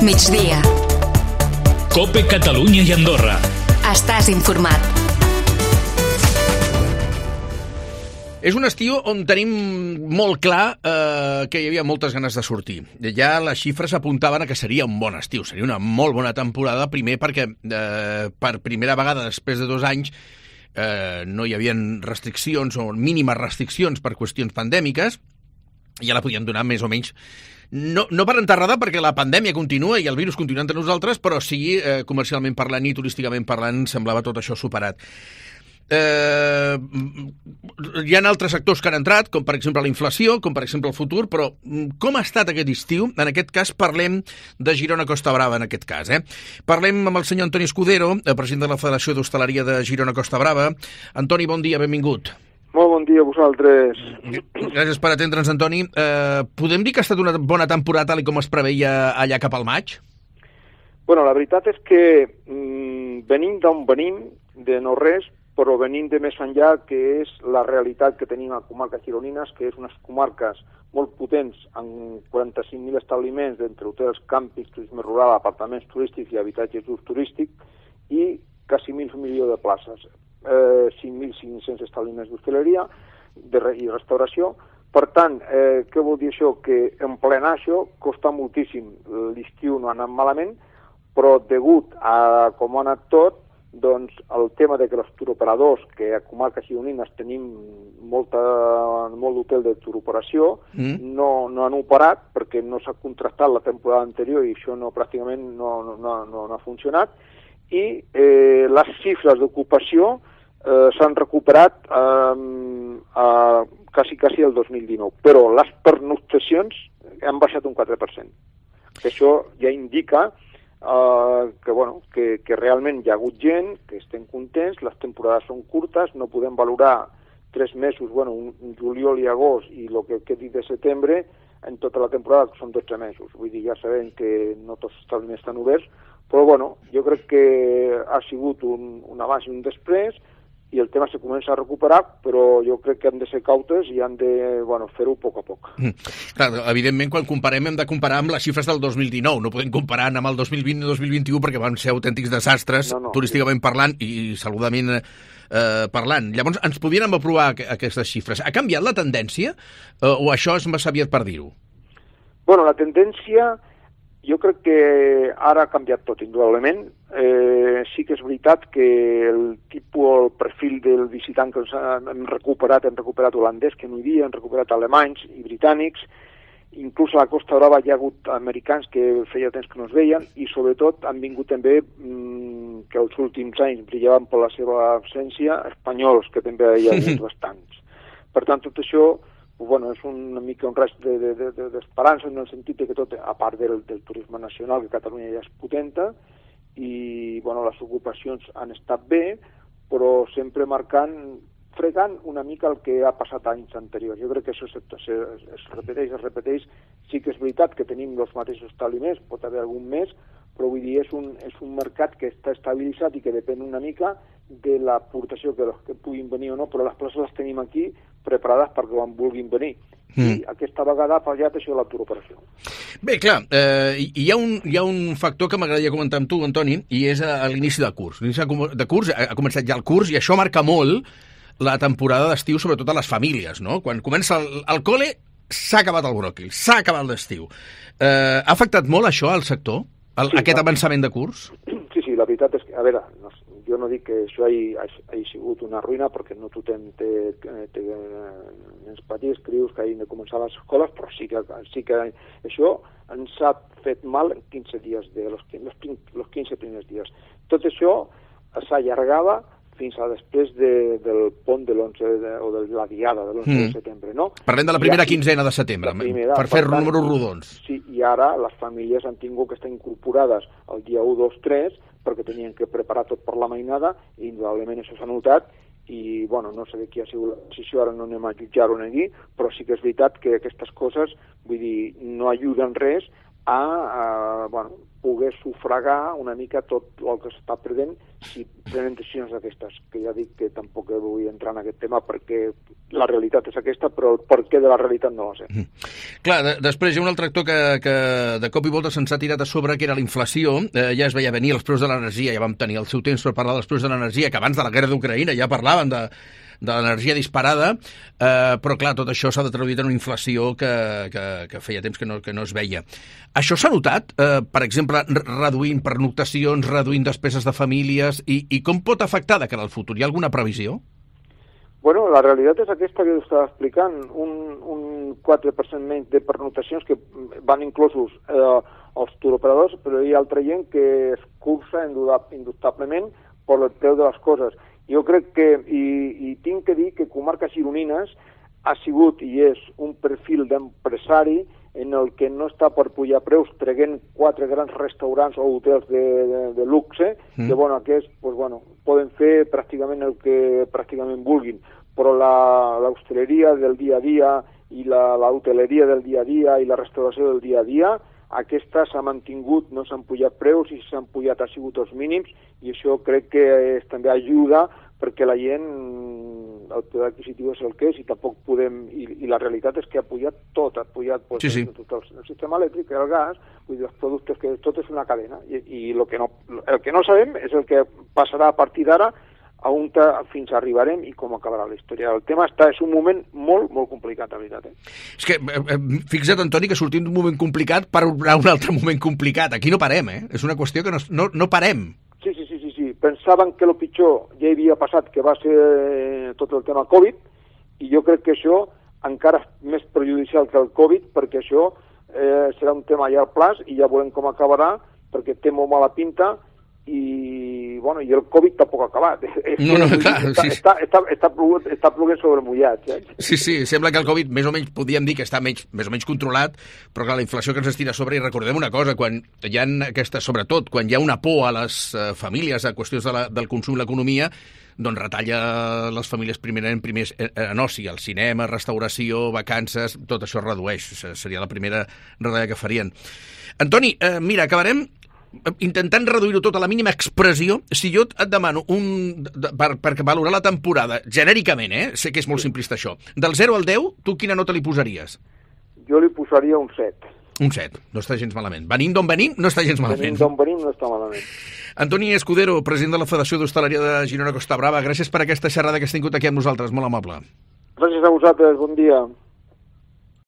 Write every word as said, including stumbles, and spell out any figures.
migdia. COPE Catalunya i Andorra. Estàs informat. És un estiu on tenim molt clar eh, que hi havia moltes ganes de sortir. Ja les xifres apuntaven a que seria un bon estiu, seria una molt bona temporada, primer perquè eh, per primera vegada després de dos anys eh, no hi havia restriccions o mínimes restriccions per qüestions pandèmiques, ja la podien donar més o menys no, no per enterrada, perquè la pandèmia continua i el virus continua entre nosaltres, però sí, eh, comercialment parlant i turísticament parlant, semblava tot això superat. Eh, hi ha altres sectors que han entrat, com per exemple la inflació, com per exemple el futur, però com ha estat aquest estiu? En aquest cas parlem de Girona Costa Brava, en aquest cas. Eh? Parlem amb el senyor Antoni Escudero, president de la Federació d'Hostaleria de Girona Costa Brava. Antoni, bon dia, benvingut. Molt bon dia a vosaltres. Gràcies per atendre'ns, Antoni. Eh, podem dir que ha estat una bona temporada tal com es preveia allà cap al maig? Bueno, la veritat és que mm, venim d'on venim, de no res, però venim de més enllà, que és la realitat que tenim a comarques gironines, que és unes comarques molt potents, amb quaranta-cinc mil establiments d'entre hotels, càmpings, turisme rural, apartaments turístics i habitatges d'ús turístic, i quasi mig milió de places, eh, cinc mil cinc-cents establiments d'hostaleria i restauració. Per tant, eh, què vol dir això? Que emplenar això costa moltíssim. L'estiu no ha anat malament, però degut a com ha anat tot, doncs el tema de que els turoperadors, que a comarques gironines tenim molta, molt d'hotel de turoperació, mm. no, no han operat perquè no s'ha contractat la temporada anterior i això no, pràcticament no, no, no, no ha funcionat, i eh, les xifres d'ocupació eh, s'han recuperat eh, a, quasi, quasi el dos mil dinou, però les pernoctacions han baixat un quatre per cent, que això ja indica Uh, que, bueno, que, que realment hi ha hagut gent, que estem contents, les temporades són curtes, no podem valorar tres mesos, bueno, un, un juliol i agost i el que quedi de setembre en tota la temporada, que són dotze mesos. Vull dir, ja sabem que no tots els establiments estan oberts, però bueno, jo crec que ha sigut un, un abans i un després, i el tema se comença a recuperar, però jo crec que han de ser cautes i han de bueno, fer-ho a poc a poc. Mm. Clar, evidentment, quan comparem hem de comparar amb les xifres del dos mil dinou. No podem comparar amb el dos mil vint i dos mil vint-i-u perquè van ser autèntics desastres, no, no, turísticament parlant i saludament eh, parlant. Llavors, ens podríem aprovar aquestes xifres. Ha canviat la tendència eh, o això és massa aviat per dir-ho? Bueno, la tendència jo crec que ara ha canviat tot, indudablement. Eh, sí que és veritat que el tipus, el perfil del visitant que hem recuperat, hem recuperat holandès, que no hi havia, hem recuperat alemanys i britànics, inclús a la Costa Brava hi ha hagut americans que feia temps que no es veien, i sobretot han vingut també, mmm, que els últims anys brillaven per la seva absència, espanyols, que també hi ha hagut bastants. Per tant, tot això bueno, és una mica un rest d'esperança, de, de, de, en el sentit que tot, a part del, del turisme nacional, que Catalunya ja és potenta, i bueno, les ocupacions han estat bé, però sempre marcant, fregant una mica el que ha passat anys anteriors. Jo crec que això es, es, es repeteix, es repeteix. Sí que és veritat que tenim els mateixos establiments, pot haver algun més, però vull dir, és un, és un mercat que està estabilitzat i que depèn una mica de l'aportació que, que puguin venir o no, però les places les tenim aquí preparades perquè quan vulguin venir. Mm. I aquesta vegada ha fallat això de la turoperació. Bé, clar, eh, hi, ha un, hi ha un factor que m'agradaria comentar amb tu, Antoni, i és a, a l'inici del curs. L'inici de curs, ha, ha començat ja el curs, i això marca molt la temporada d'estiu, sobretot a les famílies, no? Quan comença el, el col·le, s'ha acabat el bròquil, s'ha acabat l'estiu. Eh, ha afectat molt això al sector, el, sí, aquest avançament de curs? Sí, sí, la veritat és que, a veure, no, jo no dic que això hagi, hagi sigut una ruïna, perquè no tothom té, té nens petits, crius que hagin de començar les escoles, però sí que, sí que això ens ha fet mal en quinze dies, de los, los quinze primers dies. Tot això s'allargava fins a després de, del pont de l'onze o de la diada de l'onze mm. de setembre, no? Parlem de la primera I, quinzena de setembre, primera, per fer per números rodons. Sí, i ara les famílies han tingut que estar incorporades el dia u, dos, tres, perquè tenien que preparar tot per la mainada, i indudablement això s'ha notat, i, bueno, no sé de qui ha sigut la decisió, ara no anem a jutjar-ho aquí, però sí que és veritat que aquestes coses, vull dir, no ajuden res, a, a bueno, poder sufragar una mica tot el que s'està perdent si prenen decisions d'aquestes, que ja dic que tampoc vull entrar en aquest tema perquè la realitat és aquesta, però el perquè de la realitat no la sé. Mm. Clar, de, després hi ha un altre actor que, que de cop i volta se'ns ha tirat a sobre, que era la inflació. Eh, ja es veia venir els preus de l'energia, ja vam tenir el seu temps per parlar dels preus de l'energia, que abans de la guerra d'Ucraïna ja parlaven de de l'energia disparada, eh, però clar, tot això s'ha de traduir en una inflació que, que, que feia temps que no, que no es veia. Això s'ha notat, eh, per exemple, reduint pernoctacions, reduint despeses de famílies, i, i com pot afectar de cara al futur? Hi ha alguna previsió? Bueno, la realitat és aquesta que estava explicant, un, un quatre per cent menys de pernoctacions que van inclosos eh, els turoperadors, però hi ha altra gent que es cursa indubtablement per el preu de les coses. Jo crec que, i, i tinc que dir que Comarques Gironines ha sigut i és un perfil d'empresari en el que no està per pujar preus traient quatre grans restaurants o hotels de, de, de luxe, mm. que bueno, aquests pues, bueno, poden fer pràcticament el que pràcticament vulguin, però l'hostaleria del dia a dia i l'hoteleria del dia a dia i la restauració del dia a dia, aquesta s'ha mantingut, no s'han pujat preus i s'han pujat, ha sigut els mínims, i això crec que és, també ajuda perquè la gent, el poder adquisitiu és el que és i tampoc podem, i, i la realitat és que ha pujat tot, ha pujat pues, sí, sí. tot el, el sistema elèctric, el gas, vull dir, els productes, que tot és una cadena, i, i lo que no, el que no sabem és el que passarà a partir d'ara, a on fins arribarem i com acabarà la història. El tema està, és un moment molt, molt complicat, la veritat. Eh? És que, eh, fixa't, Antoni, que sortim d'un moment complicat per un altre moment complicat. Aquí no parem, eh? És una qüestió que no, no, no parem. Sí, sí, sí, sí, sí. Pensaven que el pitjor ja havia passat, que va ser tot el tema Covid, i jo crec que això encara és més perjudicial que el Covid, perquè això eh, serà un tema a llarg plaç i ja veurem com acabarà, perquè té molt mala pinta, i, bueno, i el Covid tampoc ha acabat. No, no, clar, està, sí. està, està, està, ploguent, està ploguent sobre mullat. Eh? Sí, sí, sembla que el Covid més o menys podíem dir que està menys, més o menys controlat, però clar, la inflació que ens estira a sobre, i recordem una cosa, quan hi ha aquesta, sobretot, quan hi ha una por a les uh, famílies a qüestions de la, del consum i l'economia, doncs retalla les famílies primerament primers en oci, el cinema, restauració, vacances, tot això es redueix, seria la primera retallada que farien. Antoni, eh, mira, acabarem intentant reduir-ho tot a la mínima expressió. Si jo et demano un, per, per valorar la temporada, genèricament, eh? Sé que és molt simplista això, del zero al deu, tu quina nota li posaries? Jo li posaria un set. Un set, no està gens malament. Venim d'on venim, no està gens malament. Venim d'on venim, no està malament. Antoni Escudero, president de la Federació d'Hostaleria de Girona Costa Brava, gràcies per aquesta xerrada que has tingut aquí amb nosaltres, molt amable. Gràcies a vosaltres, bon dia.